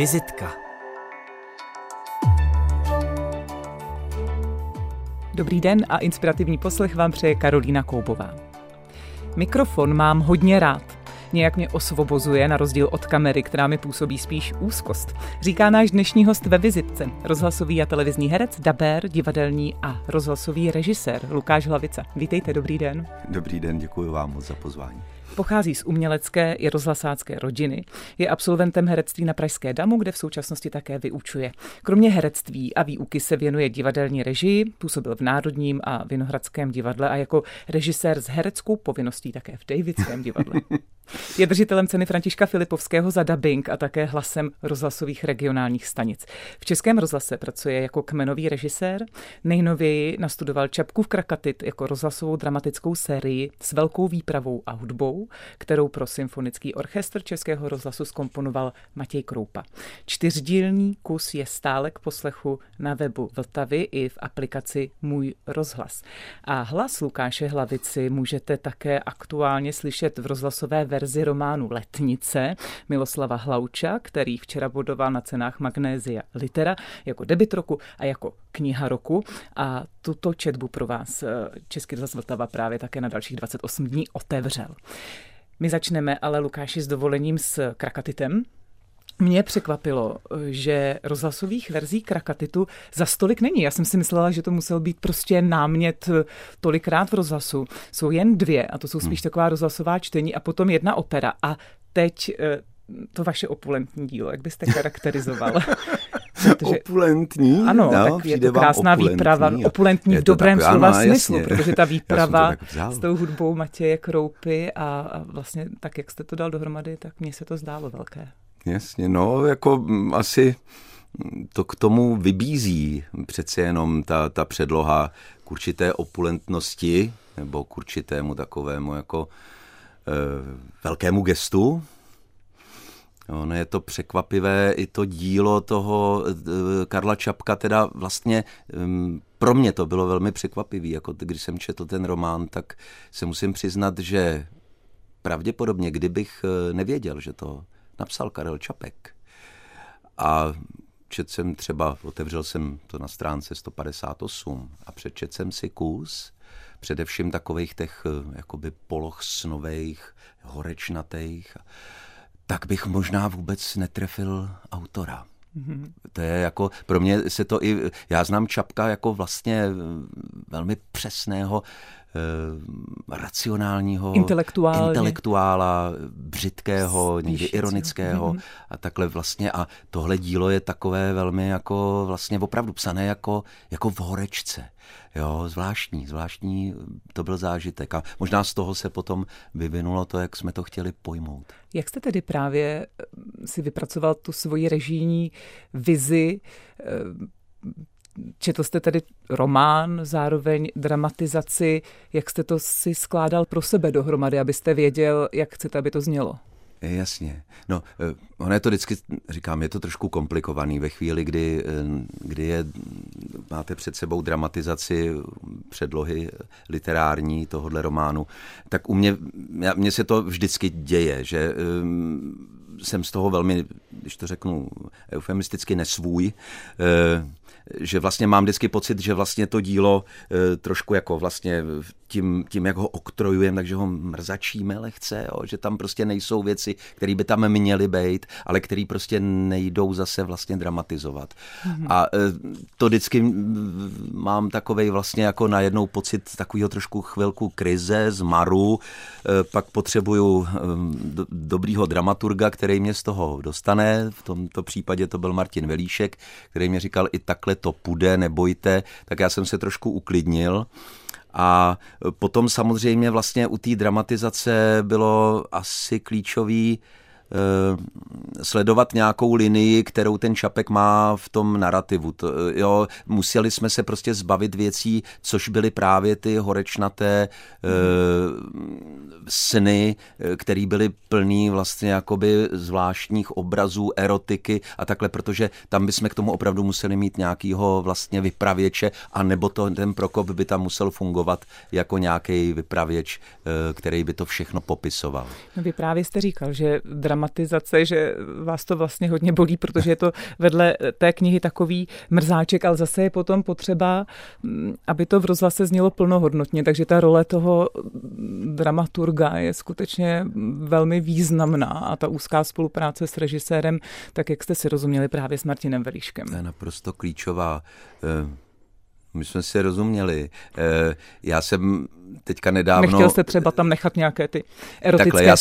Vizitka. Dobrý den a inspirativní poslech vám přeje Karolína Koubová. Mikrofon mám hodně rád. Nějak mě osvobozuje na rozdíl od kamery, která mi působí spíš úzkost. Říká náš dnešní host ve Vizitce, rozhlasový a televizní herec, dabér, divadelní a rozhlasový režisér Lukáš Hlavica. Vítejte, dobrý den. Dobrý den, děkuji vám moc za pozvání. Pochází z umělecké i rozhlasácké rodiny. Je absolventem herectví na Pražské Damu, kde v současnosti také vyučuje. Kromě herectví a výuky se věnuje divadelní režii, působil v Národním a Vinohradském divadle a jako režisér s hereckou povinností také v Davidském divadle. Je držitelem ceny Františka Filipovského za dabing a také hlasem rozhlasových regionálních stanic. V Českém rozhlase pracuje jako kmenový režisér. Nejnověji nastudoval Čapkův Krakatit jako rozhlasovou dramatickou sérii s velkou výpravou a hudbou, kterou pro symfonický orchestr Českého rozhlasu zkomponoval Matěj Kroupa. 4dílný kus je stále k poslechu na webu Vltavy i v aplikaci Můj rozhlas. A hlas Lukáše Hlavici můžete také aktuálně slyšet v rozhlasové verzi románu Letnice Miloslava Hlauča, který včera bodoval na cenách Magnézia Litera jako debut roku a jako kniha roku. A tuto četbu pro vás Český rozhlas Vltava právě také na dalších 28 dní otevřel. My začneme ale, Lukáši, s dovolením s Krakatitem. Mě překvapilo, že rozhlasových verzí Krakatitu za stolik není. Já jsem si myslela, že to musel být prostě námět tolikrát v rozhlasu. Jsou jen dvě a to jsou spíš taková rozhlasová čtení a potom jedna opera. A teď to vaše opulentní dílo, jak byste charakterizoval? Protože, opulentní? Ano, no, tak je to krásná výprava. Opulentní v dobrém slova smyslu, protože ta výprava s tou hudbou Matěje Kroupy a vlastně tak, jak jste to dal dohromady, tak mně se to zdálo velké. Jasně, no, jako asi to k tomu vybízí přece jenom ta předloha k určité opulentnosti nebo k určitému takovému jako velkému gestu. No, je to překvapivé, i to dílo toho Karla Čapka, teda vlastně pro mě to bylo velmi překvapivý, jako když jsem četl ten román, tak se musím přiznat, že pravděpodobně, kdybych nevěděl, že to napsal Karel Čapek a otevřel jsem to na stránce 158 a přečetl jsem si kus, především takových těch jakoby poloh snových, horečnatých, tak bych možná vůbec netrefil autora. Mm-hmm. To je jako, pro mě se to i, já znám Čapka jako vlastně velmi přesného, racionálního intelektuála, břitkého, někdy ironického a takhle vlastně. A tohle dílo je takové velmi jako vlastně opravdu psané jako v horečce. Jo, zvláštní to byl zážitek. A možná z toho se potom vyvinulo to, jak jsme to chtěli pojmout. Jak jste tedy právě si vypracoval tu svoji režijní vizi? Četl jste tedy román, zároveň dramatizaci. Jak jste to si skládal pro sebe dohromady, abyste věděl, jak chcete, aby to znělo? Jasně. No, ono je to vždycky, říkám, je to trošku komplikovaný ve chvíli, kdy máte před sebou dramatizaci předlohy literární tohohle románu. Tak mně se to vždycky děje, že jsem z toho velmi, když to řeknu eufemisticky, nesvůj, že vlastně mám vždycky pocit, že vlastně to dílo trošku jako vlastně tím jak ho oktrojujeme, takže ho mrzačíme lehce, jo, že tam prostě nejsou věci, které by tam měly být, ale které prostě nejdou zase vlastně dramatizovat. Mm-hmm. A to vždycky mám takovej vlastně jako najednou pocit takového trošku chvilku krize, zmaru, pak potřebuju dobrýho dramaturga, který mě z toho dostane, v tomto případě to byl Martin Velíšek, který mě říkal, i takhle to půjde, nebojte, tak já jsem se trošku uklidnil. A potom samozřejmě vlastně u té dramatizace bylo asi klíčový sledovat nějakou linii, kterou ten Čapek má v tom narrativu. Museli jsme se prostě zbavit věcí, což byly právě ty horečnaté sny, které byly plný vlastně jakoby zvláštních obrazů, erotiky a takhle, protože tam bychom k tomu opravdu museli mít nějakýho vlastně vypravěče, anebo ten Prokop by tam musel fungovat jako nějaký vypravěč, který by to všechno popisoval. No vy právě jste říkal, že dramatizace, že vás to vlastně hodně bolí, protože je to vedle té knihy takový mrzáček, ale zase je potom potřeba, aby to v rozhlase znělo plnohodnotně, takže ta role toho dramaturga je skutečně velmi významná a ta úzká spolupráce s režisérem, tak jak jste si rozuměli právě s Martinem Velíškem. To je naprosto klíčová. My jsme si rozuměli. Já jsem teďka nedávno... Nechtěl jste třeba tam nechat nějaké ty erotické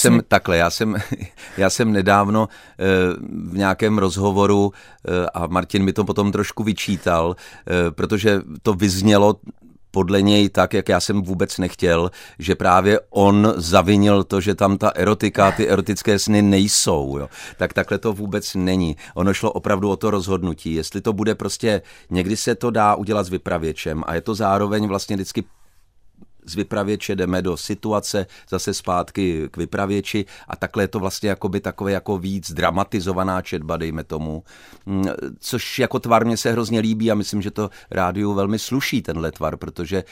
Já jsem nedávno v nějakém rozhovoru a Martin mi to potom trošku vyčítal, protože to vyznělo podle něj tak, jak já jsem vůbec nechtěl, že právě on zavinil to, že tam ta erotika, ty erotické sny nejsou. Jo. Tak takhle to vůbec není. Ono šlo opravdu o to rozhodnutí. Jestli to bude prostě, někdy se to dá udělat s vypravěčem a je to zároveň vlastně vždycky z vypravěče jdeme do situace, zase zpátky k vypravěči a takhle je to vlastně jakoby takové jako víc dramatizovaná četba, dejme tomu, což jako tvar mně se hrozně líbí a myslím, že to rádiu velmi sluší tenhle tvar, protože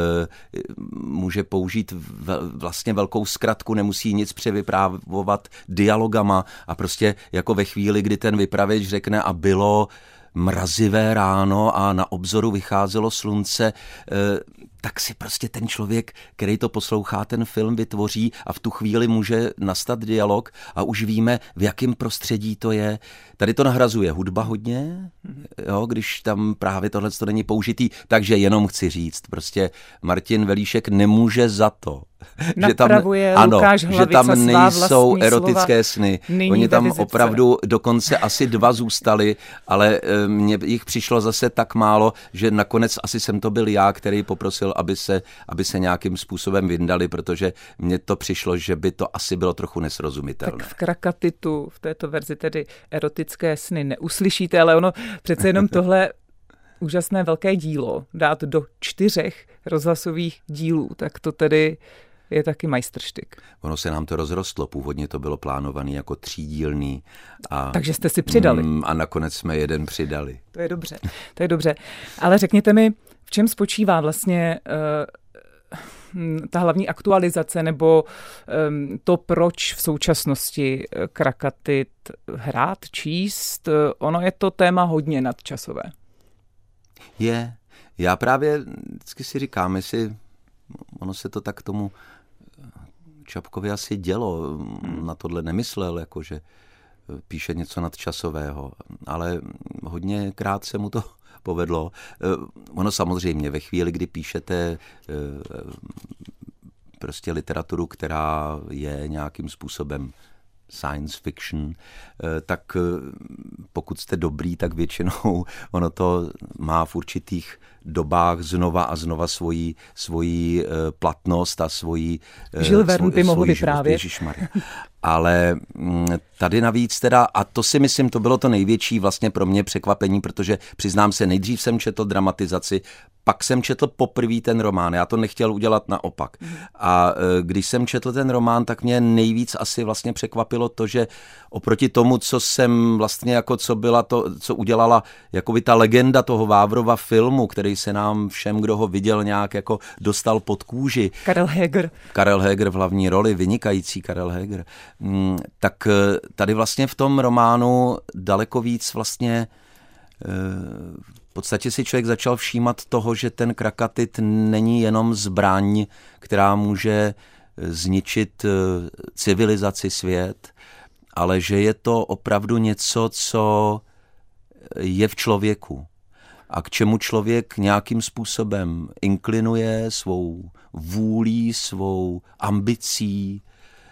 může použít vlastně velkou zkratku, nemusí nic převyprávovat dialogama a prostě jako ve chvíli, kdy ten vypravěč řekne a bylo mrazivé ráno a na obzoru vycházelo slunce, tak si prostě ten člověk, který to poslouchá, ten film vytvoří a v tu chvíli může nastat dialog a už víme, v jakém prostředí to je. Tady to nahrazuje hudba hodně, jo, když tam právě tohle to není použitý, takže jenom chci říct, prostě Martin Velíšek nemůže za to, napravuje Lukáš Hlavica, že tam nejsou slova, erotické sny. Oni tam opravdu dokonce asi 2 zůstali, ale mně jich přišlo zase tak málo, že nakonec asi jsem to byl já, který poprosil, aby se nějakým způsobem vyndali, protože mně to přišlo, že by to asi bylo trochu nesrozumitelné. Tak v Krakatitu, v této verzi tedy erotické sny neuslyšíte, ale ono přece jenom tohle úžasné velké dílo dát do 4 rozhlasových dílů, tak to tedy je taky majstrštyk. Ono se nám to rozrostlo, původně to bylo plánované jako 3dílný. Takže jste si přidali. A nakonec jsme 1 přidali. To je dobře. Ale řekněte mi, v čem spočívá vlastně ta hlavní aktualizace nebo to, proč v současnosti Krakatit hrát, číst, ono je to téma hodně nadčasové. Je. Já právě vždycky si říkám, jestli ono se to tak tomu Čapkovi asi dělo, na tohle nemyslel, jakože píše něco nadčasového, ale hodněkrát se mu to povedlo. Ono samozřejmě ve chvíli, kdy píšete prostě literaturu, která je nějakým způsobem science fiction, tak pokud jste dobrý, tak většinou ono to má v určitých dobách znova a znova svoji platnost a svoji... Jules Verne by mohl vyprávět. Ale tady navíc teda, a to si myslím, to bylo to největší vlastně pro mě překvapení, protože přiznám se, nejdřív jsem četl dramatizaci, pak jsem četl poprvé ten román, já to nechtěl udělat naopak. A když jsem četl ten román, tak mě nejvíc asi vlastně překvapilo to, že oproti tomu, co jsem vlastně jako, co udělala jakoby ta legenda toho Vávrova filmu, který se nám všem, kdo ho viděl, nějak jako dostal pod kůži. Karel Heger v hlavní roli, vynikající Karel Heger. Tak tady vlastně v tom románu daleko víc vlastně v podstatě si člověk začal všímat toho, že ten Krakatit není jenom zbraň, která může zničit civilizaci, svět, ale že je to opravdu něco, co je v člověku a k čemu člověk nějakým způsobem inklinuje svou vůlí, svou ambicí,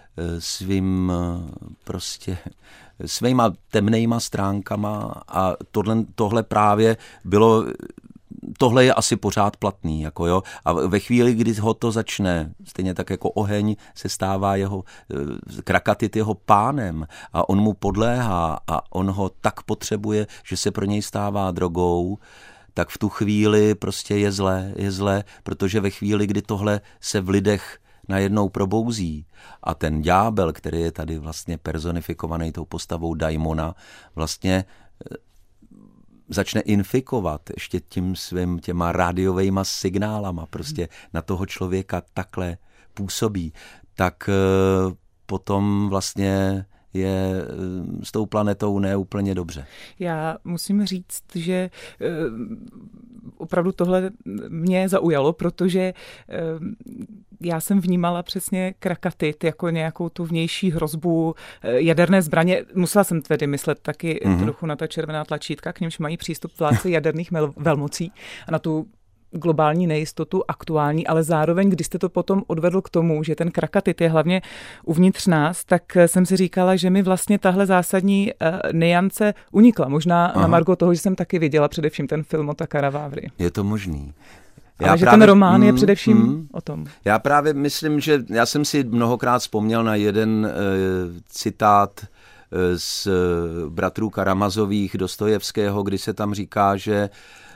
svýma temnejma stránkama a tohle právě bylo, tohle je asi pořád platný, jako jo, a ve chvíli, kdy ho to začne, stejně tak jako oheň se stává Krakatit jeho pánem a on mu podléhá a on ho tak potřebuje, že se pro něj stává drogou, tak v tu chvíli prostě je zlé, protože ve chvíli, kdy tohle se v lidech najednou probouzí a ten ďábel, který je tady vlastně personifikovaný tou postavou daimona, vlastně začne infikovat ještě těma rádiovejma signálama, prostě na toho člověka takhle působí, tak potom vlastně je s tou planetou ne úplně dobře. Já musím říct, že opravdu tohle mě zaujalo, protože já jsem vnímala přesně krakatit jako nějakou tu vnější hrozbu jaderné zbraně. Musela jsem tedy myslet taky trochu na ta červená tlačítka, k nimž mají přístup vládci jaderných velmocí a na tu globální nejistotu aktuální, ale zároveň, když jste to potom odvedl k tomu, že ten krakatit je hlavně uvnitř nás, tak jsem si říkala, že mi vlastně tahle zásadní niance unikla. Možná na margo toho, že jsem taky viděla především ten film o Takara Vávry. Je to možný. Ale že ten román je především o tom. Já právě myslím, že já jsem si mnohokrát vzpomněl na jeden citát z bratrů Karamazových Dostojevského, kdy se tam říká, že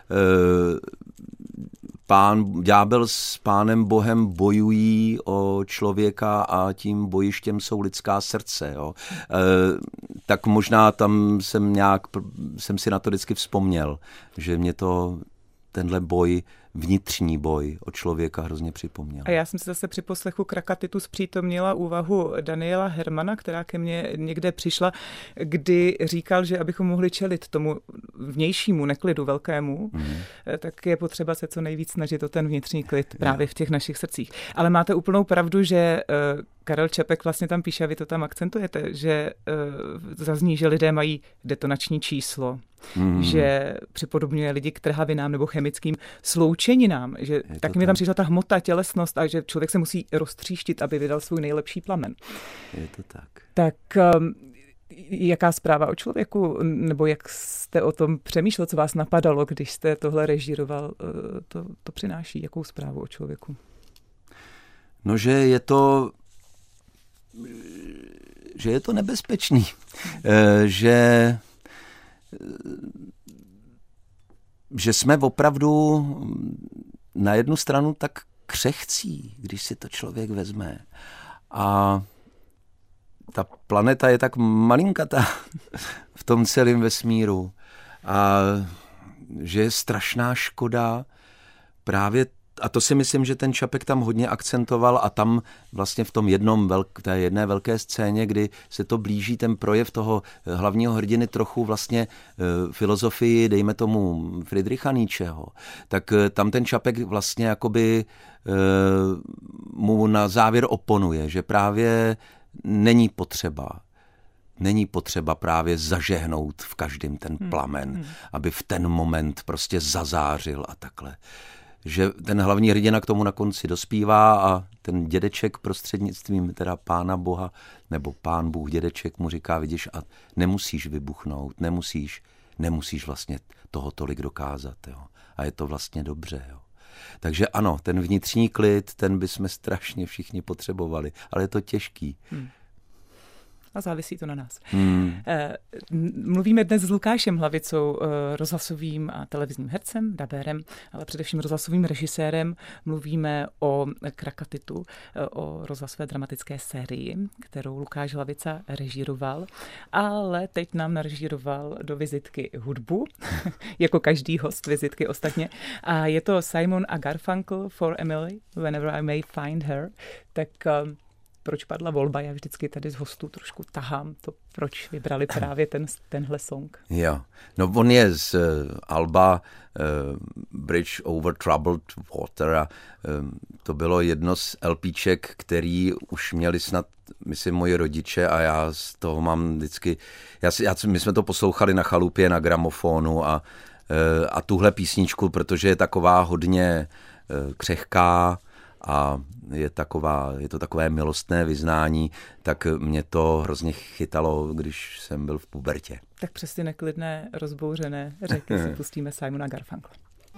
ďábel s pánem Bohem bojují o člověka a tím bojištěm jsou lidská srdce. Jo. Tak možná tam jsem si na to vždycky vzpomněl, že mě to tenhle boj, vnitřní boj o člověka hrozně připomněl. A já jsem si zase při poslechu Krakatitu zpřítomnila úvahu Daniela Hermana, která ke mně někde přišla, kdy říkal, že abychom mohli čelit tomu vnějšímu neklidu velkému, tak je potřeba se co nejvíc snažit o ten vnitřní klid právě v těch našich srdcích. Ale máte úplnou pravdu, že Karel Čapek vlastně tam píše, a vy to tam akcentujete, že zazní, že lidé mají detonační číslo, že připodobňuje lidi k trhavinám nebo chemickým sloučeninám, že taky mi tam přišla ta hmota, tělesnost a že člověk se musí roztříštit, aby vydal svůj nejlepší plamen. Je to tak. Tak jaká zpráva o člověku, nebo jak jste o tom přemýšlel, co vás napadalo, když jste tohle režíroval, to přináší, jakou zprávu o člověku? No, že je to nebezpečný, že jsme opravdu na jednu stranu tak křehcí, když si to člověk vezme. A ta planeta je tak malinkatá v tom celém vesmíru. A že je strašná škoda právě. A to si myslím, že ten Čapek tam hodně akcentoval a tam vlastně v tom té jedné velké scéně, kdy se to blíží ten projev toho hlavního hrdiny trochu vlastně filozofii, dejme tomu Friedricha Nietzscheho, tak tam ten Čapek vlastně jakoby mu na závěr oponuje, že právě není potřeba právě zažehnout v každém ten plamen, aby v ten moment prostě zazářil a takhle. Že ten hlavní hrdina k tomu na konci dospívá a ten dědeček prostřednictvím teda Pána Boha, nebo Pán Bůh dědeček mu říká, vidíš, a nemusíš vybuchnout, nemusíš vlastně toho tolik dokázat. Jo. A je to vlastně dobře. Jo. Takže ano, ten vnitřní klid, ten bychom strašně všichni potřebovali, ale je to těžký. A závisí to na nás. Mluvíme dnes s Lukášem Hlavicou, rozhlasovým a televizním hercem, dabérem, ale především rozhlasovým režisérem. Mluvíme o Krakatitu, o rozhlasové dramatické sérii, kterou Lukáš Hlavica režíroval, ale teď nám narežíroval do vizitky hudbu, jako každý host vizitky ostatně. A je to Simon a Garfunkel for Emily, Whenever I May Find Her. Tak proč padla volba? Já vždycky tady z hostů trošku tahám to, proč vybrali právě tenhle song. Jo, no on je z alba Bridge Over Troubled Water a to bylo jedno z LPček, který už měli snad, myslím, moji rodiče a já z toho mám vždycky, my jsme to poslouchali na chalupě, na gramofonu a tuhle písničku, protože je taková hodně křehká, a je to takové milostné vyznání, tak mě to hrozně chytalo, když jsem byl v pubertě. Tak přes ty neklidné, rozbouřené řeky si pustíme Simona Garfunkla.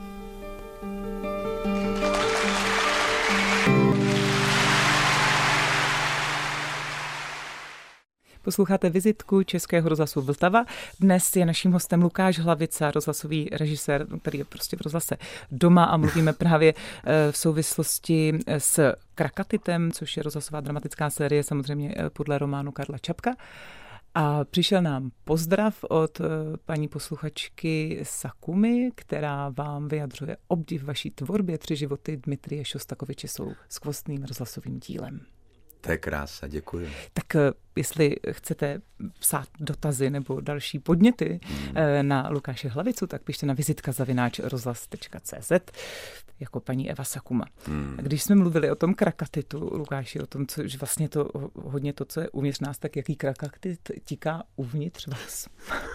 Posloucháte vizitku Českého rozhlasu Vltava. Dnes je naším hostem Lukáš Hlavica, rozhlasový režisér, který je prostě v rozhlase doma a mluvíme právě v souvislosti s Krakatitem, což je rozhlasová dramatická série, samozřejmě podle románu Karla Čapka. A přišel nám pozdrav od paní posluchačky Sakumi, která vám vyjadřuje obdiv vaší tvorbě. 3 životy Dmitrije Šostakoviče jsou skvostným rozhlasovým dílem. To je krása, děkuji. Tak jestli chcete psát dotazy nebo další podněty na Lukáše Hlavicu, tak pište na vizitka@rozhlas.cz jako paní Eva Sakuma. A když jsme mluvili o tom krakatitu, Lukáši, o tom, že vlastně to hodně to, co je uvnitř nás, tak jaký krakatit tiká uvnitř vás?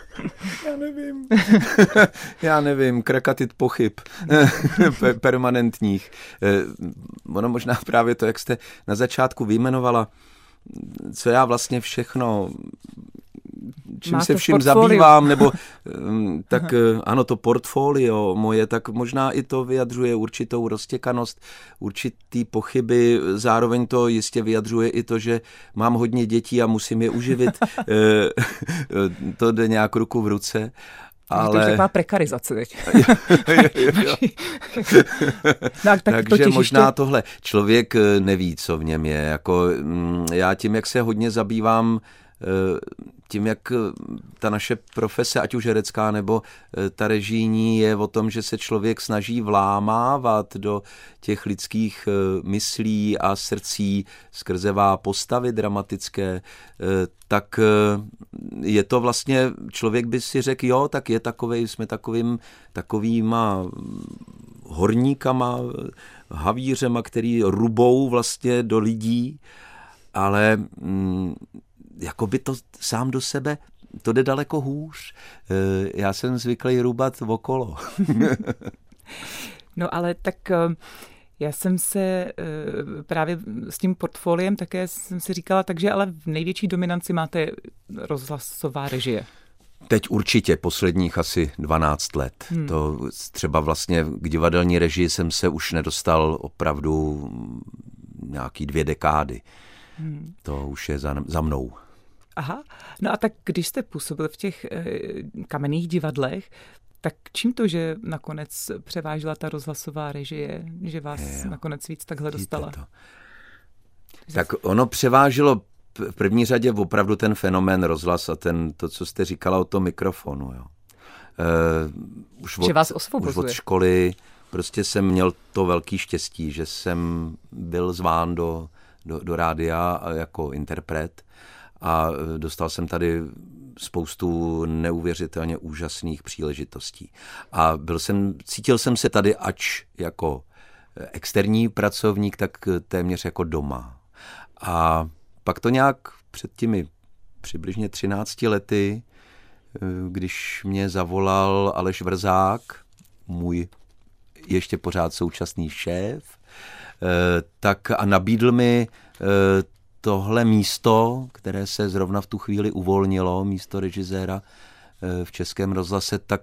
Já nevím, krakatit pochyb permanentních. Ono možná právě to, jak jste na začátku vyjmenovala, co já vlastně všechno, čím máte se vším zabývám, nebo tak ano, to portfolio moje, tak možná i to vyjadřuje určitou roztěkanost, určitý pochyby, zároveň to jistě vyjadřuje i to, že mám hodně dětí a musím je uživit. To jde nějak ruku v ruce. Ale... To je taková prekarizace teď. No, takže možná tohle. Člověk neví, co v něm je. Jako, já tím, jak se hodně zabývám, tím, jak ta naše profese, ať už herecká nebo ta režijní, je o tom, že se člověk snaží vlámávat do těch lidských myslí a srdcí skrzevá postavy dramatické, tak je to vlastně, člověk by si řekl, jo, tak je takovej, jsme takovýma horníkama, havířema, který rubou vlastně do lidí, ale jakoby to sám do sebe, to jde daleko hůř. Já jsem zvyklý rubat okolo. No ale tak já jsem se právě s tím portfoliem také jsem si říkala, takže ale v největší dominanci máte rozhlasová režie. Teď určitě posledních asi 12 let. To třeba vlastně k divadelní režii jsem se už nedostal opravdu nějaký 2 dekády. To už je za mnou. Aha, no a tak když jste působil v těch kamenných divadlech, tak čím to, že nakonec převážila ta rozhlasová režie, že vás nakonec víc takhle dostala? Tak ono převážilo v první řadě opravdu ten fenomén rozhlas a to, co jste říkala o tom mikrofonu. Jo. Už od školy prostě jsem měl to velký štěstí, že jsem byl zván do rádia jako interpret a dostal jsem tady spoustu neuvěřitelně úžasných příležitostí. A cítil jsem se tady ač jako externí pracovník, tak téměř jako doma. A pak to nějak před těmi přibližně 13 lety, když mě zavolal Aleš Vrzák, můj ještě pořád současný šéf, tak a nabídl mi tohle místo, které se zrovna v tu chvíli uvolnilo, místo režiséra v Českém rozhlase, tak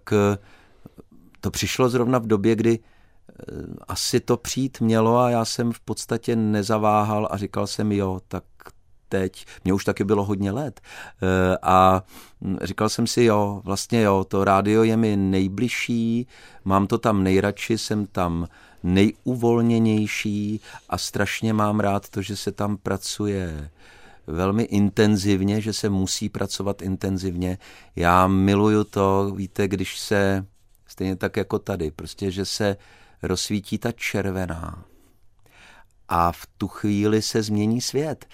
to přišlo zrovna v době, kdy asi to přijít mělo a já jsem v podstatě nezaváhal a říkal jsem jo, tak teď, mně už taky bylo hodně let a říkal jsem si jo, vlastně jo, to rádio je mi nejbližší, mám to tam nejradši, jsem tam nejuvolněnější a strašně mám rád to, že se tam pracuje velmi intenzivně, že se musí pracovat intenzivně. Já miluju to, víte, když se, stejně tak jako tady, prostě, že se rozsvítí ta červená a v tu chvíli se změní svět.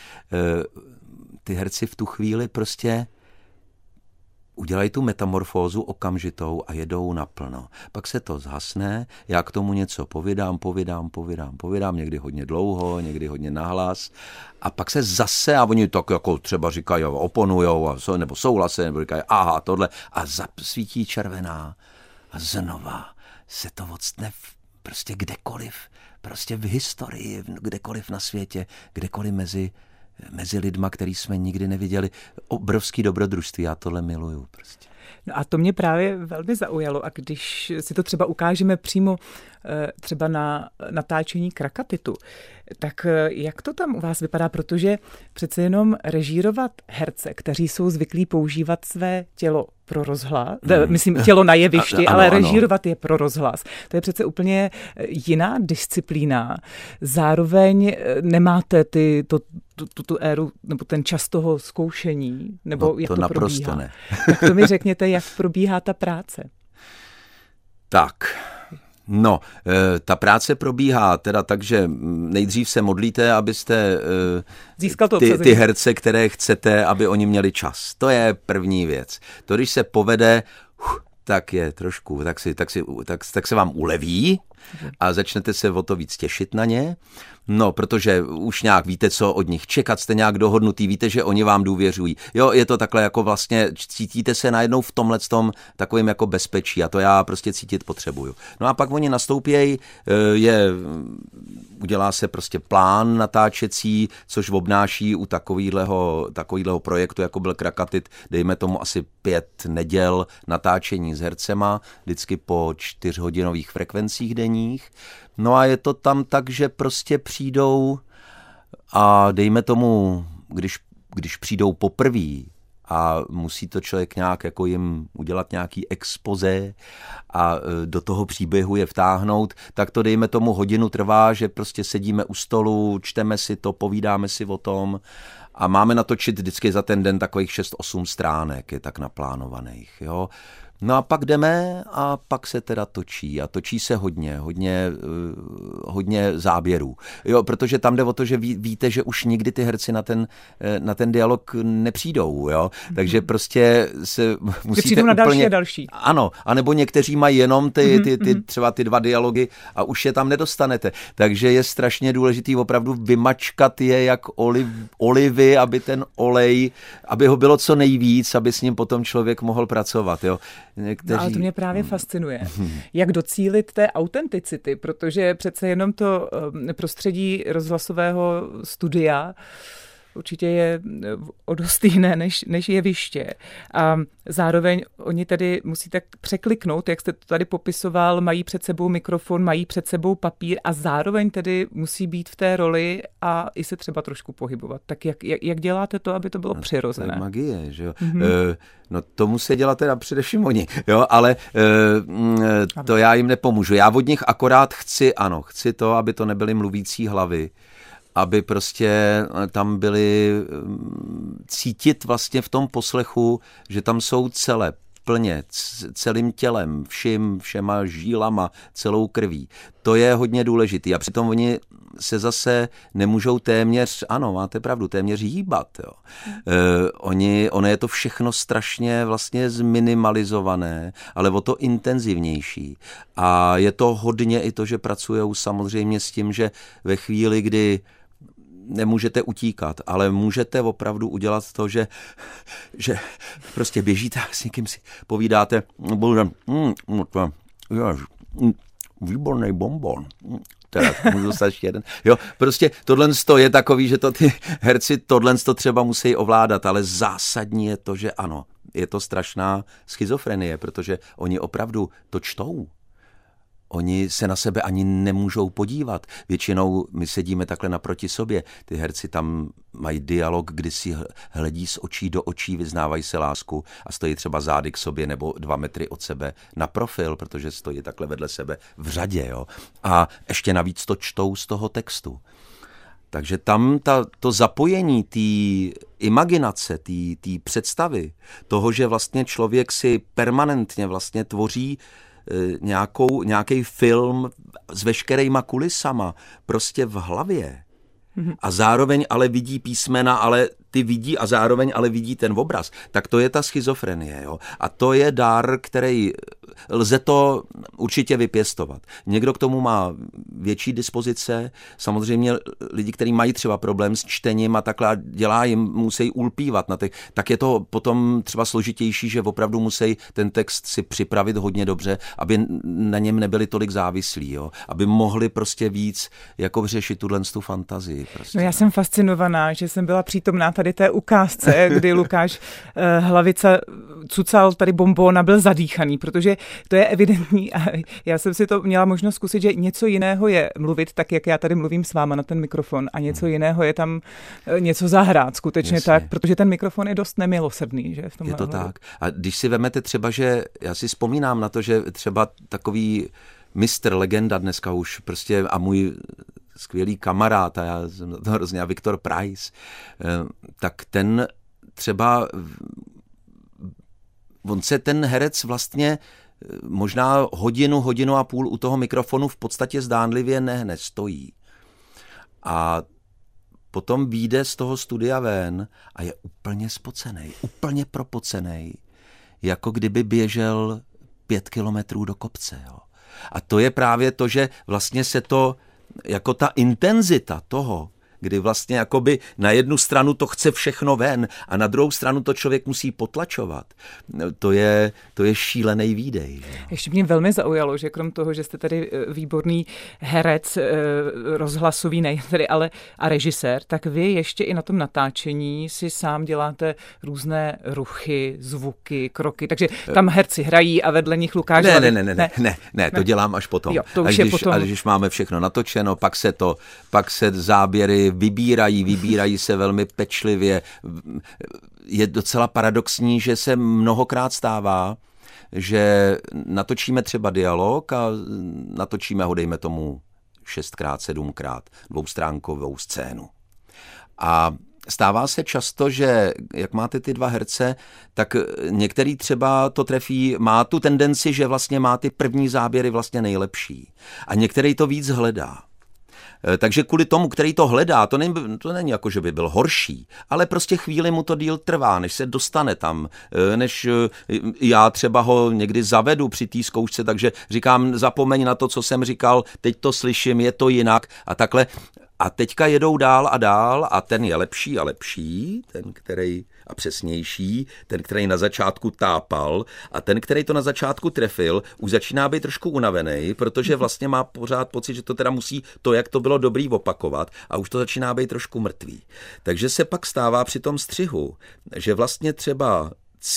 Ty herci v tu chvíli prostě udělají tu metamorfózu okamžitou a jedou naplno. Pak se to zhasne, já k tomu něco povídám, někdy hodně dlouho, někdy hodně nahlas. A pak se zase, a oni tak jako třeba říkají, oponujou, nebo souhlasí, nebo říkají, aha, tohle, a zasvítí červená. A znova se to odstne prostě kdekoliv, prostě v historii, kdekoliv na světě, kdekoliv mezi lidma, který jsme nikdy neviděli. Obrovský dobrodružství, já tohle miluju prostě. No a to mě právě velmi zaujalo. A když si to třeba ukážeme přímo třeba na natáčení Krakatitu, tak jak to tam u vás vypadá? Protože přece jenom režírovat herce, kteří jsou zvyklí používat své tělo pro rozhlas, myslím tělo na jevišti, ale režírovat je pro rozhlas. To je přece úplně jiná disciplína. Zároveň nemáte tu éru, nebo ten čas toho zkoušení, nebo jak to naprosto probíhá? Ne. Tak to mi řekněte, jak probíhá ta práce. Tak, No, ta práce probíhá teda tak, že nejdřív se modlíte, abyste získal to ty herce, které chcete, aby oni měli čas. To je první věc. To, když se povede, tak je trošku, tak se vám uleví a začnete se o to víc těšit na ně. No, protože už nějak víte, co od nich čekat, jste nějak dohodnutý, víte, že oni vám důvěřují. Jo, je to takhle jako vlastně, cítíte se najednou v tomhletom takovým jako bezpečí a to já prostě cítit potřebuju. No a pak oni nastoupějí, udělá se prostě plán natáčecí, což obnáší u takovýhleho projektu, jako byl Krakatit, dejme tomu asi 5 neděl natáčení s hercema, vždycky po 4hodinových frekvencích denních. No a je to tam tak, že prostě přijdou a dejme tomu, když přijdou poprvé a musí to člověk nějak jako jim udělat nějaký expoze a do toho příběhu je vtáhnout, tak to dejme tomu hodinu trvá, že prostě sedíme u stolu, čteme si to, povídáme si o tom a máme natočit vždycky za ten den takových 6-8 stránek, je tak naplánovaných, jo. No a pak jdeme a pak se teda točí a točí se hodně záběrů. Jo, protože tam jde o to, že víte, že už nikdy ty herci na ten dialog nepřijdou, jo. Takže prostě se musíte přijdou na další a další. Ano, anebo někteří mají jenom třeba ty 2 dialogy a už je tam nedostanete. Takže je strašně důležitý opravdu vymačkat je jak olivy, aby ten olej, aby ho bylo co nejvíc, aby s ním potom člověk mohl pracovat, jo. No, ale to mě právě fascinuje. Jak docílit té autenticity, protože přece jenom to prostředí rozhlasového studia určitě je o dost jiné než jeviště. A zároveň oni tedy musí tak překliknout, jak jste to tady popisoval, mají před sebou mikrofon, mají před sebou papír a zároveň tedy musí být v té roli a i se třeba trošku pohybovat. Tak jak děláte to, aby to bylo přirozené? To je magie, že jo. No to musí dělat teda především oni, jo, ale to já jim nepomůžu. Já od nich akorát chci to, aby to nebyly mluvící hlavy, aby prostě tam byli cítit vlastně v tom poslechu, že tam jsou plně, celým tělem, všema žílama, celou krví. To je hodně důležitý a přitom oni se zase nemůžou téměř, ano, máte pravdu, téměř hýbat. Jo. Ono je to všechno strašně vlastně zminimalizované, ale o to intenzivnější. A je to hodně i to, že pracujou samozřejmě s tím, že ve chvíli, kdy nemůžete utíkat, ale můžete opravdu udělat to, že prostě běžíte a s někým si povídáte, výborný bonbon. Teda, můžu dostat ještě jeden. Jo, prostě tohle je takový, že to ty herci tohle třeba musí ovládat, ale zásadní je to, že ano, je to strašná schizofrenie, protože oni opravdu to čtou. Oni se na sebe ani nemůžou podívat. Většinou my sedíme takhle naproti sobě. Ty herci tam mají dialog, kdy si hledí z očí do očí, vyznávají se lásku a stojí třeba zády k sobě nebo 2 metry od sebe na profil, protože stojí takhle vedle sebe v řadě. Jo? A ještě navíc to čtou z toho textu. Takže tam to zapojení té imaginace, té představy, toho, že vlastně člověk si permanentně vlastně tvoří nějaký film s veškerýma kulisama prostě v hlavě a zároveň ale vidí písmena, ale ty vidí a zároveň ale vidí ten obraz, tak to je ta schizofrenie. Jo? A to je dar, který lze to určitě vypěstovat. Někdo k tomu má větší dispozice, samozřejmě lidi, kteří mají třeba problém s čtením a takhle musí ulpívat na těch, tak je to potom třeba složitější, že opravdu musí ten text si připravit hodně dobře, aby na něm nebyli tolik závislí, jo? Aby mohli prostě víc jako řešit tu fantazii. Prostě. No já jsem fascinovaná, že jsem byla přítomná tady té ukázce, kdy Lukáš Hlavica cucal tady bonbon a byl zadýchaný, protože to je evidentní a já jsem si to měla možnost zkusit, že něco jiného je mluvit tak, jak já tady mluvím s váma na ten mikrofon a něco jiného je tam něco zahrát skutečně. Jasně. Tak, protože ten mikrofon je dost nemilosrdný. Že, v tomhle je to tak. A když si vemete třeba, že já si vzpomínám na to, že třeba takový mistr, legenda dneska už prostě a můj skvělý kamarád, a já jsem to hrozně, Viktor Price, tak ten třeba, on se ten herec vlastně možná hodinu a půl u toho mikrofonu v podstatě zdánlivě nestojí. A potom vyjde z toho studia ven a je úplně spocenej, úplně propocenej, jako kdyby běžel 5 kilometrů do kopce. Jo. A to je právě to, že vlastně se to, jako ta intenzita toho, kdy vlastně jakoby na jednu stranu to chce všechno ven a na druhou stranu to člověk musí potlačovat. To je šílený výdej. Že? Ještě mě velmi zaujalo, že krom toho, že jste tady výborný herec, rozhlasový nejen tedy, ale a režisér, tak vy ještě i na tom natáčení si sám děláte různé ruchy, zvuky, kroky, takže tam herci hrají a vedle nich Lukáš. Ne, to dělám až potom. Jo, to už je potom. A když máme všechno natočeno, pak se záběry vybírají se velmi pečlivě. Je docela paradoxní, že se mnohokrát stává, že natočíme třeba dialog a natočíme ho, dejme tomu 6x, 7x, 2stránkovou scénu. A stává se často, že jak máte ty 2 herce, tak některý třeba to trefí, má tu tendenci, že vlastně má ty první záběry vlastně nejlepší. A některý to víc hledá. Takže kvůli tomu, který to hledá, to není jako, že by byl horší, ale prostě chvíli mu to díl trvá, než se dostane tam, než já třeba ho někdy zavedu při té zkoušce, takže říkám, zapomeň na to, co jsem říkal, teď to slyším, je to jinak a takhle. A teďka jedou dál a ten je lepší a lepší, ten, který a přesnější, ten, který na začátku tápal a ten, který to na začátku trefil, už začíná být trošku unavený, protože vlastně má pořád pocit, že to teda musí to, jak to bylo dobrý, opakovat a už to začíná být trošku mrtvý. Takže se pak stává při tom střihu, že vlastně třeba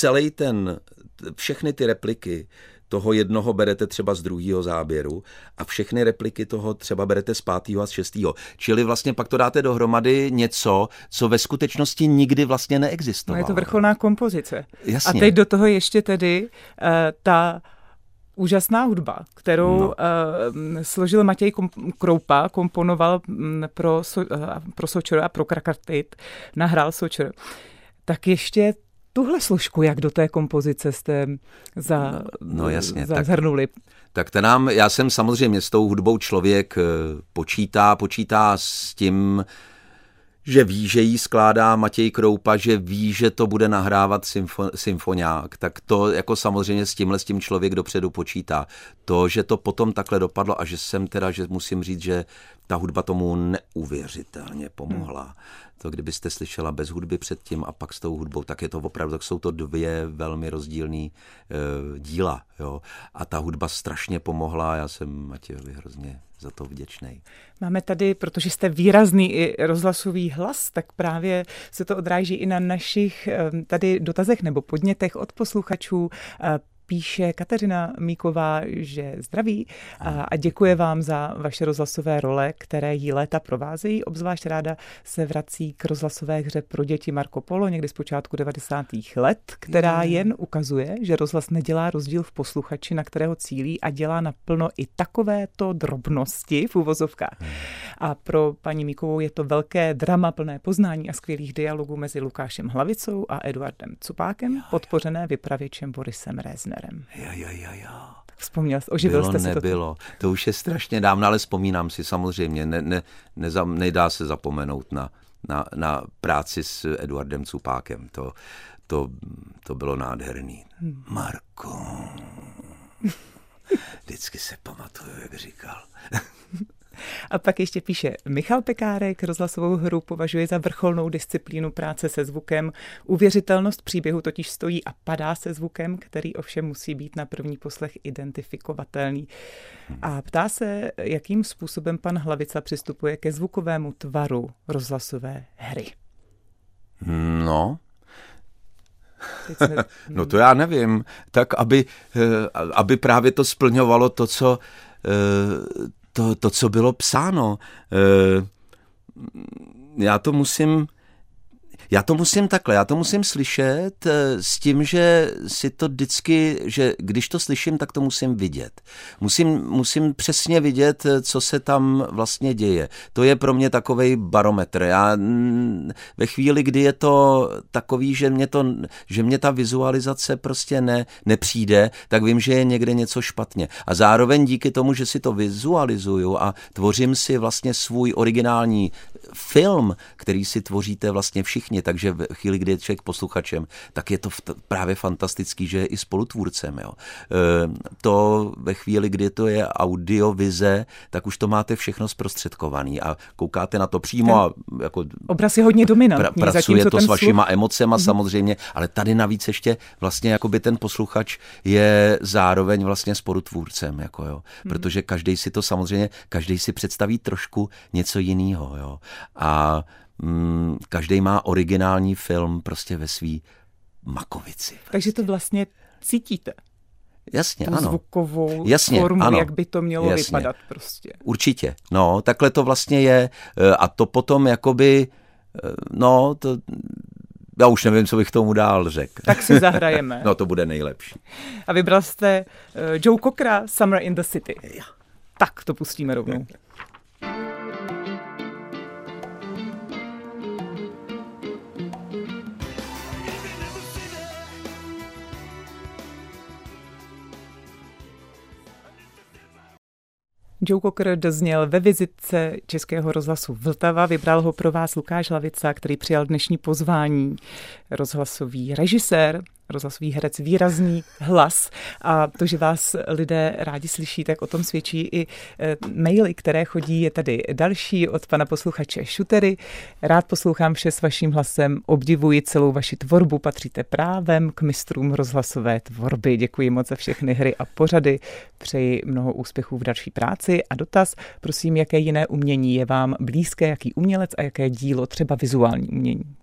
všechny ty repliky toho jednoho berete třeba z 2. záběru a všechny repliky toho třeba berete z 5. a z 6. Čili vlastně pak to dáte dohromady něco, co ve skutečnosti nikdy vlastně neexistovalo. No je to vrcholná kompozice. Jasně. A teď do toho ještě tedy ta úžasná hudba, kterou složil Matěj Kroupa, komponoval pro Sočor a pro Krakatit, nahrál Sočor. Tak ještě tuhle složku, jak do té kompozice jste zhrnuli? Tak já jsem samozřejmě s tou hudbou člověk počítá s tím, že ví, že jí skládá Matěj Kroupa, že ví, že to bude nahrávat symfoniák, tak to jako samozřejmě s tím člověk dopředu počítá. To, že to potom takhle dopadlo a že musím říct, že ta hudba tomu neuvěřitelně pomohla. To, kdybyste slyšela bez hudby předtím a pak s tou hudbou, tak je to opravdu, tak jsou to 2 velmi rozdílný díla. Jo? A ta hudba strašně pomohla, já jsem Matějovi hrozně za to vděčnej. Máme tady, protože jste výrazný i rozhlasový hlas, tak právě se to odráží i na našich tady dotazech nebo podnětech od posluchačů. Píše Kateřina Míková, že zdraví a děkuje vám za vaše rozhlasové role, které jí léta provázejí. Obzvlášť ráda se vrací k rozhlasové hře pro děti Marco Polo někdy z počátku 90. let, která jen ukazuje, že rozhlas nedělá rozdíl v posluchači, na kterého cílí a dělá naplno i takovéto drobnosti v uvozovkách. A pro paní Míkovou je to velké drama plné poznání a skvělých dialogů mezi Lukášem Hlavicou a Eduardem Cupákem, podpořené vypravěčem Borisem Reznerem. Vzpomněl jste, oživil jste si to? Nebylo. To už je strašně dávno, ale vzpomínám si samozřejmě. Nedá se zapomenout na práci s Eduardem Cupákem. To bylo nádherný. Marko. Vždycky se pamatuju, jak říkal. A pak ještě píše Michal Pekárek, rozhlasovou hru považuje za vrcholnou disciplínu práce se zvukem. Uvěřitelnost příběhu totiž stojí a padá se zvukem, který ovšem musí být na první poslech identifikovatelný. A ptá se, jakým způsobem pan Hlavica přistupuje ke zvukovému tvaru rozhlasové hry. No to já nevím. Tak, aby právě to splňovalo to, co bylo psáno. Já to musím Já to musím slyšet s tím, že si to vždycky, že když to slyším, tak to musím vidět. Musím přesně vidět, co se tam vlastně děje. To je pro mě takovej barometr. Já ve chvíli, kdy je to takový, že mě ta vizualizace prostě nepřijde, tak vím, že je někde něco špatně. A zároveň díky tomu, že si to vizualizuju a tvořím si vlastně svůj originální film, který si tvoříte vlastně všichni, takže v chvíli, kdy je člověk posluchačem, tak je to právě fantastický, že je i spolutvůrcem. Jo. To ve chvíli, kdy to je audiovize, tak už to máte všechno zprostředkovaný a koukáte na to přímo. A jako obraz je hodně dominantní. Pracuje to s vašima emocema samozřejmě, ale tady navíc ještě vlastně jakoby ten posluchač je zároveň vlastně spolutvůrcem, jako jo. Protože každý si představí trošku něco jiného, jo. A každý má originální film prostě ve svý makovici. Takže to vlastně cítíte. Jasně, tu ano. Zvukovou jasně, formu, ano. Jak by to mělo vypadat prostě. Určitě. No, takhle to vlastně je. A to potom jakoby, já už nevím, co bych tomu dál řekl. Tak si zahrajeme. No, to bude nejlepší. A vybral jste Joe Cockera, Summer in the City. Ja. Tak to pustíme rovnou. Joe Cocker dozněl ve vizitce Českého rozhlasu Vltava. Vybral ho pro vás Lukáš Lavica, který přijal dnešní pozvání. Rozhlasový režisér, rozhlasový herec, výrazný hlas. A to, že vás lidé rádi slyší, tak o tom svědčí i maily, které chodí. Je tady další od pana posluchače Šutery. Rád poslouchám vše s vaším hlasem, obdivuji celou vaši tvorbu, patříte právem k mistrům rozhlasové tvorby. Děkuji moc za všechny hry a pořady. Přeji mnoho úspěchů v další práci. A dotaz, prosím, jaké jiné umění je vám blízké, jaký umělec a jaké dílo, třeba vizuální umění?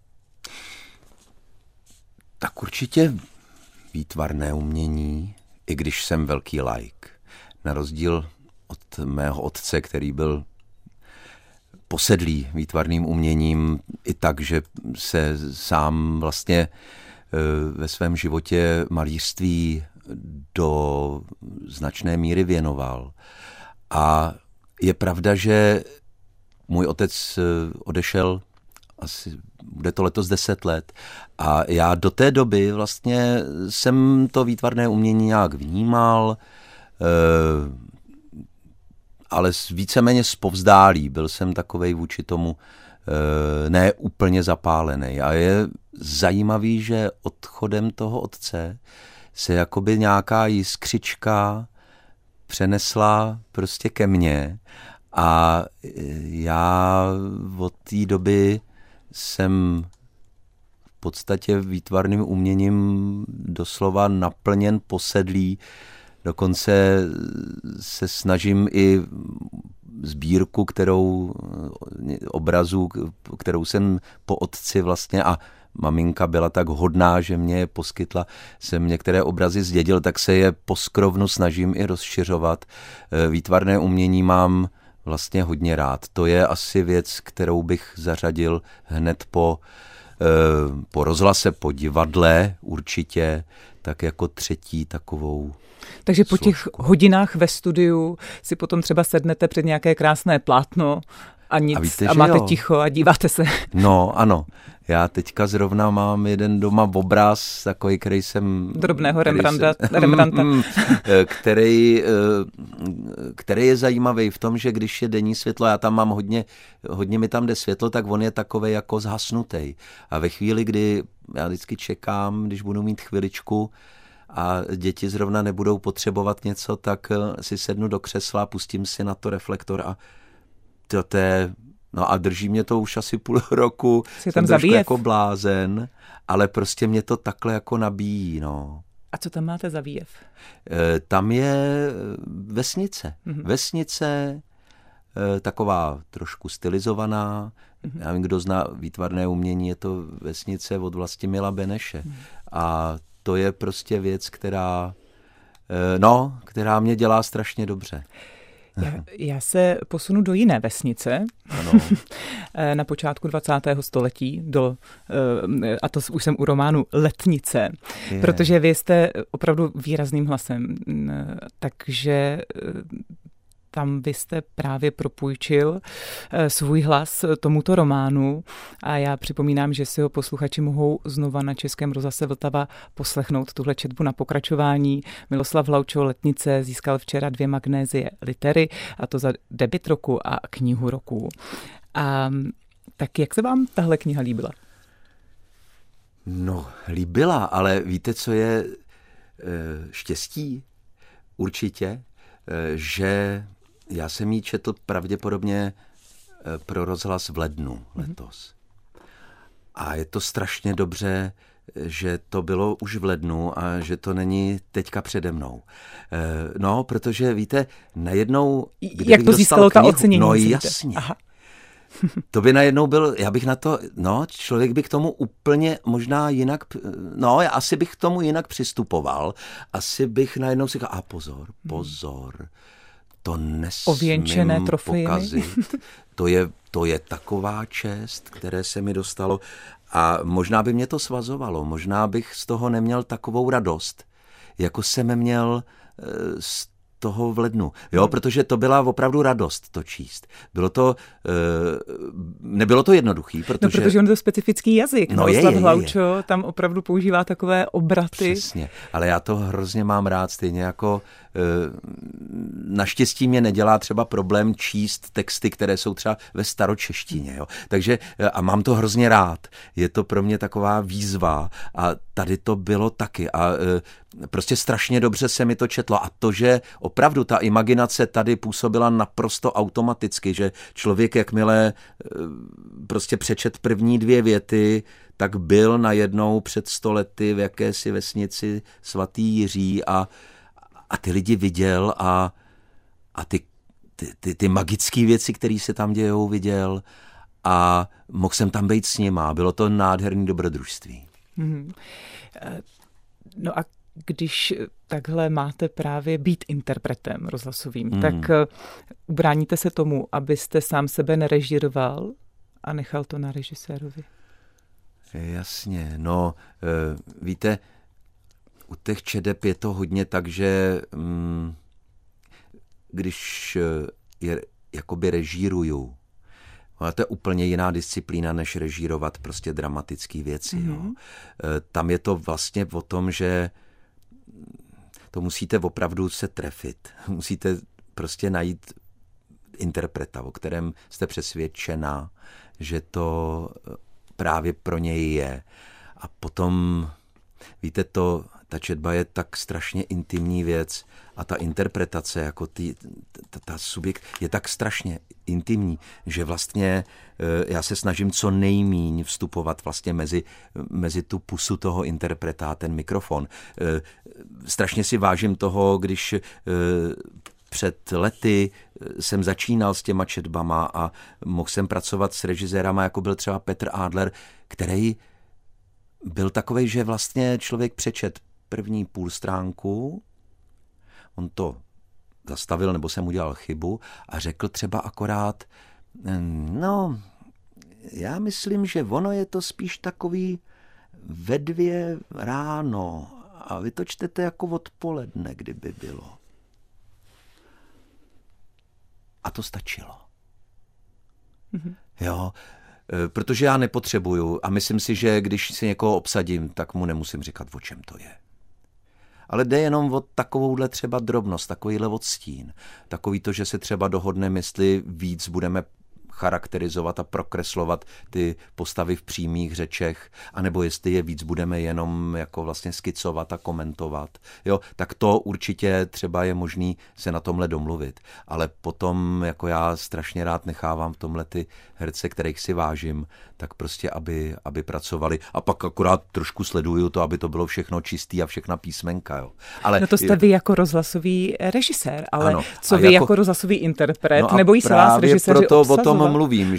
Tak určitě výtvarné umění, i když jsem velký laik. Na rozdíl od mého otce, který byl posedlý výtvarným uměním i tak, že se sám vlastně ve svém životě malířství do značné míry věnoval. A je pravda, že můj otec odešel asi bude to letos 10 let. A já do té doby vlastně jsem to výtvarné umění nějak vnímal, ale víceméně zpovzdálí. Byl jsem takovej vůči tomu ne úplně zapálený. A je zajímavý, že odchodem toho otce se jakoby nějaká jiskřička přenesla prostě ke mně a já od té doby jsem v podstatě výtvarným uměním doslova naplněn, posedlý. Dokonce se snažím i sbírku, obrazů, kterou jsem po otci vlastně, a maminka byla tak hodná, že mě je poskytla, jsem některé obrazy zdědil, tak se je poskrovnu snažím i rozšiřovat. Výtvarné umění mám vlastně hodně rád. To je asi věc, kterou bych zařadil hned po rozhlase, po divadle určitě, tak jako třetí takovou. Takže po těch hodinách ve studiu si potom třeba sednete před nějaké krásné plátno a nic, a máte ticho a díváte se. No, ano. Já teďka zrovna mám jeden doma obraz, takový, který jsem... Drobného Rembrandta. Který je zajímavý v tom, že když je denní světlo, já tam mám hodně mi tam jde světlo, tak on je takovej jako zhasnutý. A ve chvíli, kdy já vždycky čekám, když budu mít chviličku a děti zrovna nebudou potřebovat něco, tak si sednu do křesla, pustím si na to reflektor a no a drží mě to už asi půl roku. Jsem trošku jako blázen, ale prostě mě to takhle jako nabíjí, no. A co tam máte za výjev? Tam je vesnice. Mm-hmm. Vesnice, taková trošku stylizovaná. Mm-hmm. Já vím, kdo zná výtvarné umění, je to vesnice od Vlastimila Beneše. Mm-hmm. A to je prostě věc, která mě dělá strašně dobře. Já se posunu do jiné vesnice. Ano. Na počátku 20. století, a to už jsem u románu Letnice, protože vy jste opravdu výrazným hlasem, takže tam vy jste právě propůjčil svůj hlas tomuto románu a já připomínám, že si ho posluchači mohou znova na Českém rozhlase Vltava poslechnout tuhle četbu na pokračování. Miloslav Laučo Letnice získal včera 2 magnézie litery, a to za debut roku a knihu roku. A tak jak se vám tahle kniha líbila? No, líbila, ale víte, co je štěstí? Určitě, že já jsem ji četl pravděpodobně pro rozhlas v lednu letos. A je to strašně dobře, že to bylo už v lednu a že to není teďka přede mnou. No, protože víte, najednou... Jak to získalo ta ocenění? No jasně. Aha. To by najednou byl, já bych na to, člověk by k tomu úplně možná jinak, já asi bych k tomu jinak přistupoval. Asi bych najednou si říkal, pozor, to nesmím pokazit. To je taková čest, které se mi dostalo a možná by mě to svazovalo, možná bych z toho neměl takovou radost, jako jsem měl z toho v lednu. Jo, protože to byla opravdu radost to číst. Nebylo to jednoduchý, protože... protože on je to specifický jazyk. Miloslav Laučo tam opravdu používá takové obraty. Přesně, ale já to hrozně mám rád, stejně jako naštěstí mě nedělá třeba problém číst texty, které jsou třeba ve staročeštině. Jo? Takže a mám to hrozně rád. Je to pro mě taková výzva a tady to bylo taky a prostě strašně dobře se mi to četlo a to, že opravdu ta imaginace tady působila naprosto automaticky, že člověk jakmile prostě přečet první 2 věty, tak byl najednou před 100 lety v jakési vesnici svatý Jiří a ty lidi viděl a ty magické věci, které se tam dějou, viděl a mohl jsem tam být s nima. Bylo to nádherný dobrodružství. No a když takhle máte právě být interpretem rozhlasovým, tak ubráníte se tomu, abyste sám sebe nerežíroval a nechal to na režisérovi? Jasně, víte, u těch čedeb je to hodně tak, že když je jakoby režíruju, ale to je úplně jiná disciplína, než režírovat prostě dramatické věci. Jo. Tam je to vlastně o tom, že to musíte opravdu se trefit. Musíte prostě najít interpreta, o kterém jste přesvědčená, že to právě pro něj je. A potom, víte, ta četba je tak strašně intimní věc a ta interpretace, jako ta subjekt je tak strašně intimní, že vlastně já se snažím co nejmíň vstupovat vlastně mezi tu pusu toho interpreta a ten mikrofon. Strašně si vážím toho, když před lety jsem začínal s těma četbama a mohl jsem pracovat s režisérama, jako byl třeba Petr Adler, který byl takovej, že vlastně člověk přečet první půl stránku, on to zastavil, nebo jsem udělal chybu a řekl třeba akorát, já myslím, že ono je to spíš takový ve 2 ráno a vy to čtete jako odpoledne, kdyby bylo. A to stačilo. Jo, protože já nepotřebuju a myslím si, že když si někoho obsadím, tak mu nemusím říkat, o čem to je. Ale jde jenom o takovouhle třeba drobnost, takovýhle odstín. Takový to, že se třeba dohodneme, jestli víc budeme charakterizovat a prokreslovat ty postavy v přímých řečech, anebo jestli je víc budeme jenom jako vlastně skicovat a komentovat. Jo, tak to určitě třeba je možný se na tomhle domluvit. Ale potom jako já strašně rád nechávám v tomhle ty herce, kterých si vážím, tak prostě, aby pracovali. A pak akorát trošku sleduju to, aby to bylo všechno čistý a všechna písmenka. Jo. Ale, no to jste vy jako rozhlasový režisér, ale ano, co vy jako rozhlasový interpret? Nebojí se vás režiséři proto obsazovat? O tom mluvím,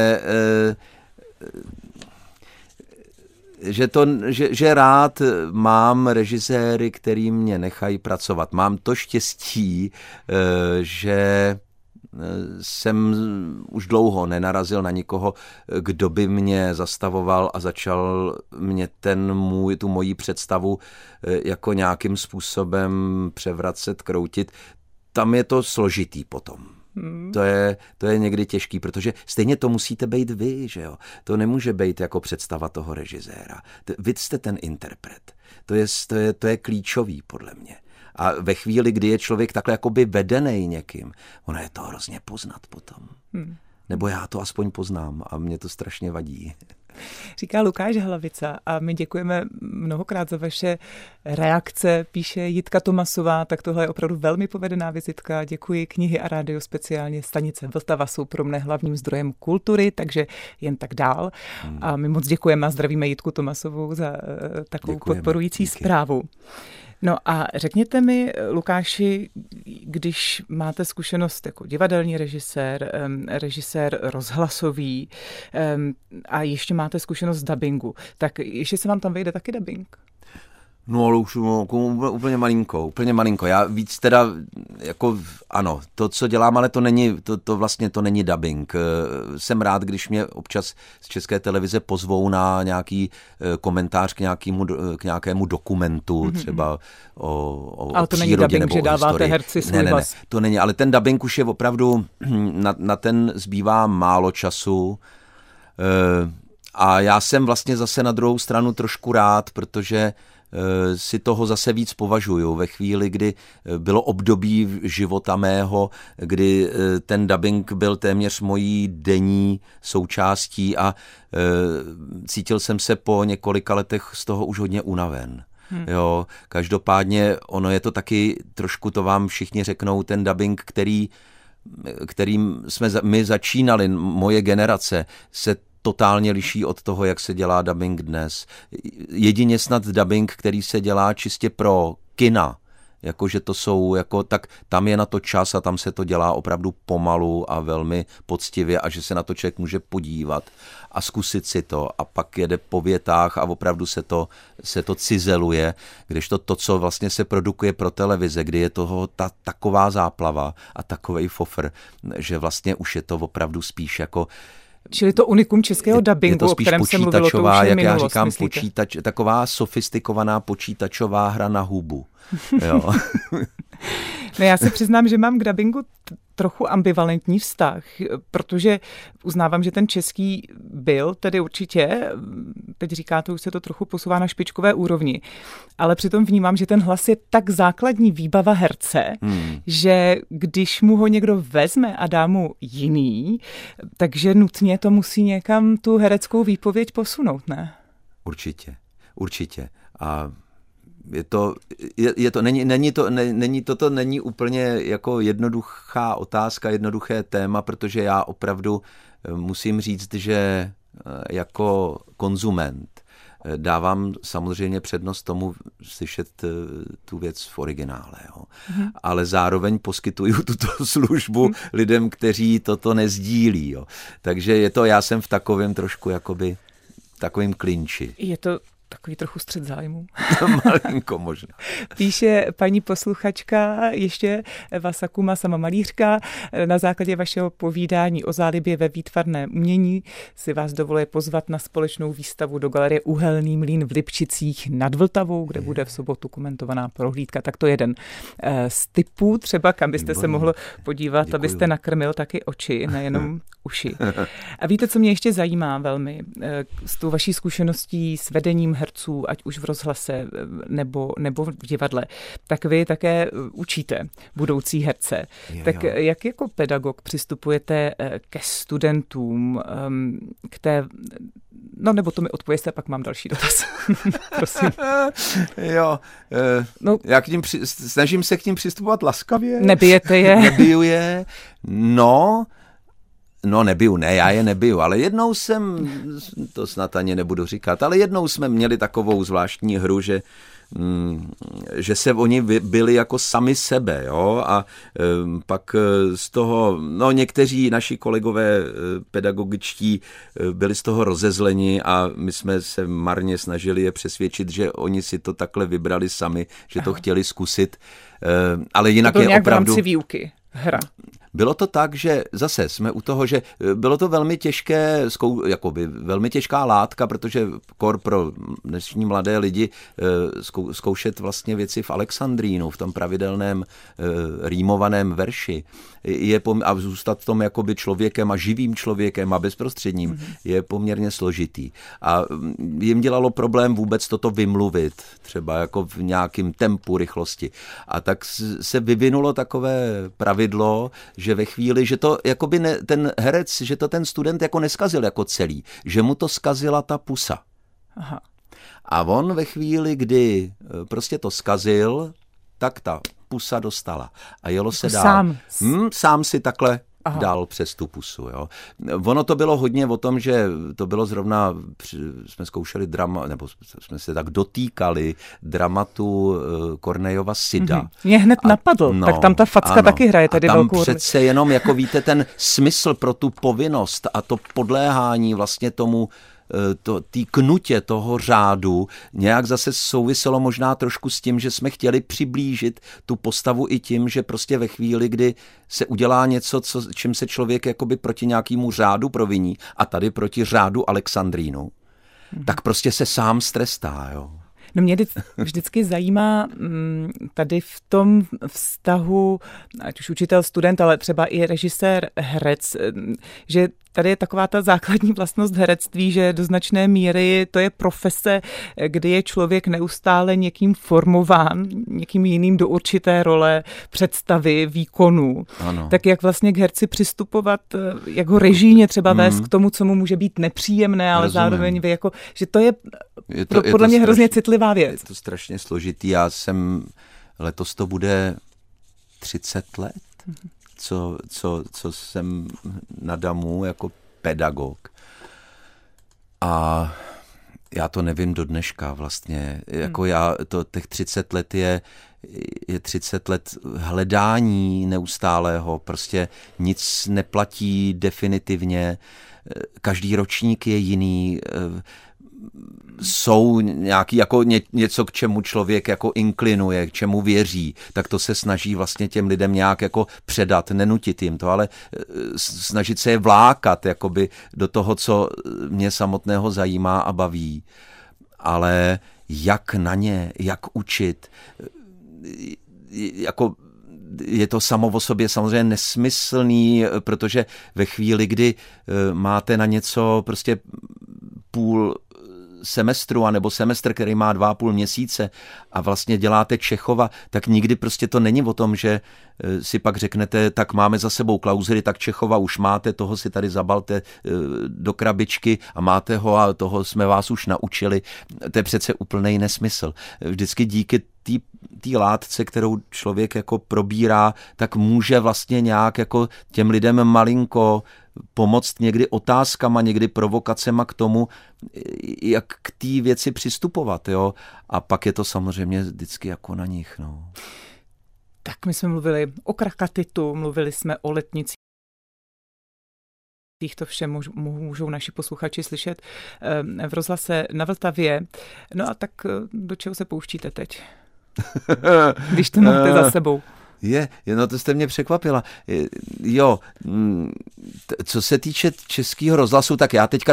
že rád mám režiséry, který mě nechají pracovat. Mám to štěstí, že jsem už dlouho nenarazil na nikoho, kdo by mě zastavoval a začal mě tu moji představu jako nějakým způsobem převracet, kroutit. Tam je to složitý potom. To je někdy těžký, protože stejně to musíte být vy, že jo? To nemůže být jako představa toho režiséra. Vy jste ten interpret. To je klíčový podle mě. A ve chvíli, kdy je člověk takhle jakoby vedenej někým, ono je to hrozně poznat potom. Nebo já to aspoň poznám a mě to strašně vadí. Říká Lukáš Hlavica a my děkujeme mnohokrát za vaše reakce, píše Jitka Tomasová, tak tohle je opravdu velmi povedená vizitka. Děkuji, knihy a rádio, speciálně stanice Vltava jsou pro mne hlavním zdrojem kultury, takže jen tak dál. A my moc děkujeme a zdravíme Jitku Tomasovou za takovou podporující zprávu. No a řekněte mi, Lukáši, když máte zkušenost jako divadelní režisér rozhlasový a ještě máte zkušenost z dabingu, tak ještě se vám tam vejde taky dabing? No, ale už úplně malinko. Já víc teda, jako ano, to, co dělám, ale to není dabing. Jsem rád, když mě občas z České televize pozvou na nějaký komentář k nějakému dokumentu, třeba o to přírodě není nebo dubbing, o historii. Že dáváte herci svůj hlas. Ne, to není, ale ten dabing už je opravdu, na ten zbývá málo času. A já jsem vlastně zase na druhou stranu trošku rád, protože si toho zase víc považuju. Ve chvíli, kdy bylo období života mého, kdy ten dabing byl téměř mojí denní součástí a cítil jsem se po několika letech z toho už hodně unaven. Jo, každopádně ono je to taky trošku, to vám všichni řeknou, ten dabing, kterým jsme my začínali, moje generace, se totálně liší od toho, jak se dělá dabing dnes. Jedině snad dabing, který se dělá čistě pro kina, jakože to jsou, tak tam je na to čas a tam se to dělá opravdu pomalu a velmi poctivě a že se na to člověk může podívat a zkusit si to a pak jede po větách a opravdu se to cizeluje, kdežto to, co vlastně se produkuje pro televize, kdy je toho taková záplava a takovej fofr, že vlastně už je to opravdu spíš jako Čili to unikum českého dabingu, o kterém se mluvilo, to už je jak minulost, já říkám, myslíte? taková sofistikovaná počítačová hra na hubu. Jo. No já se přiznám, že mám k dabingu trochu ambivalentní vztah, protože uznávám, že ten český byl, tedy určitě, teď říkáte, už se to trochu posouvá na špičkové úrovni, ale přitom vnímám, že ten hlas je tak základní výbava herce, že když mu ho někdo vezme a dá mu jiný, takže nutně to musí někam tu hereckou výpověď posunout, ne? Určitě. A není úplně jako jednoduchá otázka, jednoduché téma, protože já opravdu musím říct, že jako konzument dávám samozřejmě přednost tomu slyšet tu věc v originále. Jo. Ale zároveň poskytuju tuto službu lidem, kteří toto nezdílí. Jo. Takže já jsem v takovém trošku jakoby takovým klinči. Je to takový trochu střet zájmu. Malinko možná. Píše paní posluchačka ještě Eva Sakuma, sama malířka. Na základě vašeho povídání o zálibě ve výtvarném umění si vás dovoluje pozvat na společnou výstavu do galerie Uhelný mlýn v Lipčicích nad Vltavou, kde bude v sobotu komentovaná prohlídka. Tak to je jeden z typů, třeba kam byste se mohl podívat, Děkuju. Abyste nakrmil taky oči, nejenom uši. A víte, co mě ještě zajímá velmi? S tou vaší zkušeností s vedením herců, ať už v rozhlase nebo v divadle, tak vy také učíte budoucí herce. Tak jak jako pedagog přistupujete ke studentům, k té... No nebo to mi odpověste, pak mám další dotaz. Prosím. Já snažím se k ním přistupovat laskavě. Nebijete je? Nebiju je. Nebiju, já je nebiju, ale jednou to snad ani nebudu říkat, ale jednou jsme měli takovou zvláštní hru, že se oni byli jako sami sebe, jo, a pak z toho, někteří naši kolegové pedagogičtí byli z toho rozezleni a my jsme se marně snažili je přesvědčit, že oni si to takhle vybrali sami, že to chtěli zkusit, ale jinak to je nějak opravdu... v rámci výuky. Hra. bylo to tak, že zase jsme u toho, že bylo to velmi těžké, velmi těžká látka, protože pro dnešní mladé lidi zkoušet vlastně věci v alexandrínu, v tom pravidelném rýmovaném verši a zůstat v tom jakoby člověkem a živým člověkem a bezprostředním je poměrně složitý. A jim dělalo problém vůbec toto vymluvit, třeba jako v nějakém tempu rychlosti. A tak se vyvinulo takové pravidlo, že ve chvíli, že to jakoby ten herec, že to ten student jako neskazil jako celý, že mu to skazila ta pusa. Aha. A on ve chvíli, kdy prostě to skazil, tak ta pusa dostala. A jelo se dál. Sám si takhle dal přes tu pusu. Jo. Ono to bylo hodně o tom, že to bylo zrovna, jsme zkoušeli nebo jsme se tak dotýkali dramatu Kornejova Sida. Mě hned napadl, tak tam ta facka taky hraje tady velkou roli. Tam přece jenom, jako víte, ten smysl pro tu povinnost a to podléhání vlastně tomu té knutě toho řádu nějak zase souviselo možná trošku s tím, že jsme chtěli přiblížit tu postavu i tím, že prostě ve chvíli, kdy se udělá něco, čím se člověk jakoby proti nějakému řádu proviní a tady proti řádu Alexandrínu, tak prostě se sám strestá, jo. No mě vždycky zajímá tady v tom vztahu, ať už učitel, student, ale třeba i režisér, herec, že tady je taková ta základní vlastnost herectví, že do značné míry to je profese, kdy je člověk neustále někým formován, někým jiným do určité role, představy, výkonu. Ano. Tak jak vlastně k herci přistupovat, jak ho režijně třeba vést k tomu, co mu může být nepříjemné, ale zároveň jako, že to je podle mě hrozně citlivá věc. Je to strašně složitý. Letos to bude 30 let, co jsem na DAMu jako pedagog. A já to nevím do dneška vlastně. Jako těch 30 let je 30 let hledání neustálého. Prostě nic neplatí definitivně. Každý ročník je jiný. Jsou nějaký jako něco, k čemu člověk jako inklinuje, k čemu věří, tak to se snaží vlastně těm lidem nějak jako předat, nenutit jim to, ale snažit se je vlákat jakoby do toho, co mě samotného zajímá a baví. Ale jak na ně, jak učit, jako je to samo o sobě samozřejmě nesmyslný, protože ve chvíli, kdy máte na něco prostě půl semestru, anebo semestr, který má 2,5 měsíce a vlastně děláte Čechova, tak nikdy prostě to není o tom, že si pak řeknete, tak máme za sebou Klausery, tak Čechova už máte, toho si tady zabalte do krabičky a máte ho a toho jsme vás už naučili. To je přece úplný nesmysl. Vždycky díky té látce, kterou člověk jako probírá, tak může vlastně nějak jako těm lidem malinko pomoct někdy otázkama, někdy provokacema k tomu, jak k té věci přistupovat, jo. A pak je to samozřejmě vždycky jako na nich, no. Tak my jsme mluvili o Krakatitu, mluvili jsme o letnicích. To vše můžou naši posluchači slyšet v rozhlase na Vltavě. No a tak do čeho se pouštíte teď? Když to máte za sebou. No to jste mě překvapila. Jo, co se týče Českého rozhlasu, tak já teďka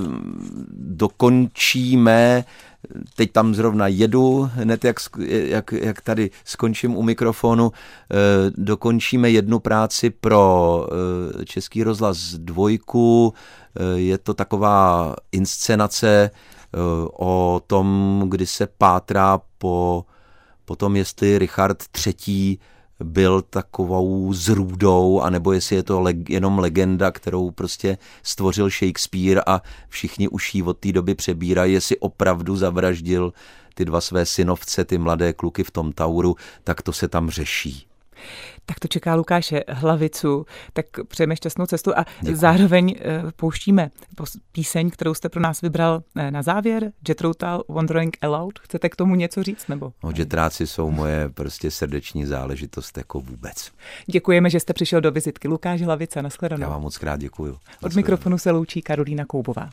dokončíme, teď tam zrovna jedu, hned jak tady skončím u mikrofonu, dokončíme jednu práci pro Český rozhlas 2. Je to taková inscenace o tom, kdy se pátrá po tom, jestli Richard III. Byl takovou zrůdou, anebo jestli je to jenom legenda, kterou prostě stvořil Shakespeare a všichni už ji od té doby přebírají, jestli opravdu zavraždil ty 2 své synovce, ty mladé kluky v tom Tauru, tak to se tam řeší. Tak to čeká Lukáše Hlavicu, tak přejeme šťastnou cestu a zároveň pouštíme píseň, kterou jste pro nás vybral na závěr, Jethro Tull, Wandering Aloud. Chcete k tomu něco říct? Nebo? Jetráci jsou moje prostě srdeční záležitost jako vůbec. Děkujeme, že jste přišel do vizitky. Lukáš Hlavica, nashledanou. Já vám moc krát děkuju. Od mikrofonu se loučí Karolína Koubová.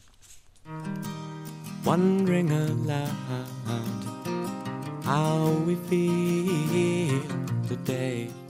Wandering aloud, how we feel today.